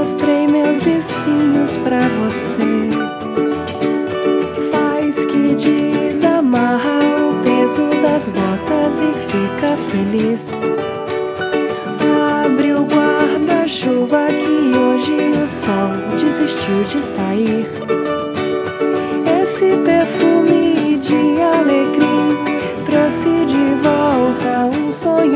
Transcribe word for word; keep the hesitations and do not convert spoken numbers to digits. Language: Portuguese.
mostrei meus espinhos pra você. Faz que desamarra o peso das botas e fica feliz. Abre o guarda-chuva que hoje o sol desistiu de sair.